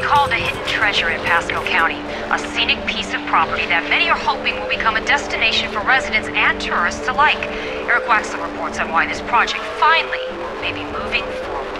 called a hidden treasure in Pasco County, a scenic piece of property that many are hoping will become a destination for residents and tourists alike. Eric Waxler reports on why this project finally may be moving forward.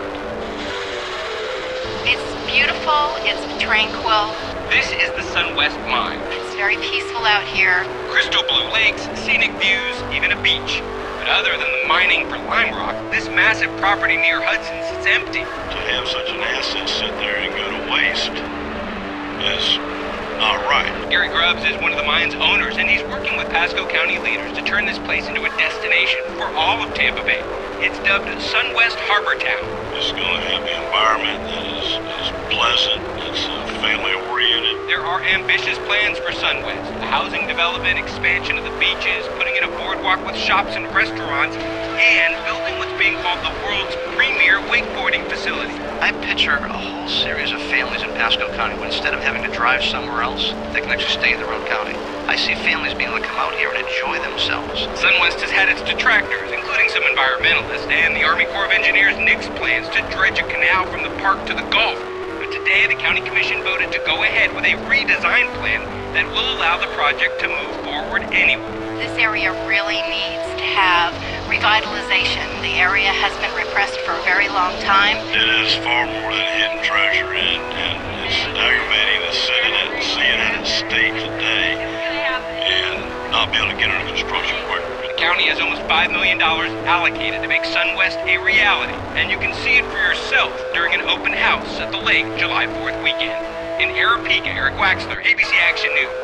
It's beautiful, it's tranquil, This is the SunWest Mine. it's very peaceful out here. Crystal blue lakes, scenic views, even a beach. But other than the mining for lime rock, this massive property near Hudson sits empty. To have such an asset sit there and go to waste is not right. Gary Grubbs is one of the mine's owners, and he's working with Pasco County leaders to turn this place into a destination for all of Tampa Bay. It's dubbed SunWest Harbor Town. It's going to have an environment that is pleasant, it's family-oriented. There are ambitious plans for SunWest. The housing development, expansion of the beaches, putting in a boardwalk with shops and restaurants, and building what's being called the world's premier wakeboarding facility. I picture a whole series of families in Pasco County where instead of having to drive somewhere else, they can actually stay in their own county. I see families being able to come out here and enjoy themselves. SunWest has had its detractors, including some environmentalists, and the Army Corps of Engineers nixed plans to dredge a canal from the park to the Gulf. But today, the County Commission voted to go ahead with a redesigned plan that will allow the project to move forward anyway. This area really needs to have revitalization. The area has been repressed for a very long time. It is far more than a hidden treasure, and it's aggravating to sit in it and see it in its state today and not be able to get under construction quicker. The county has almost $5 million allocated to make SunWest a reality, and you can see it for yourself during an open house at the lake July 4th weekend. In Arapahoe, Eric Waxler, ABC Action News.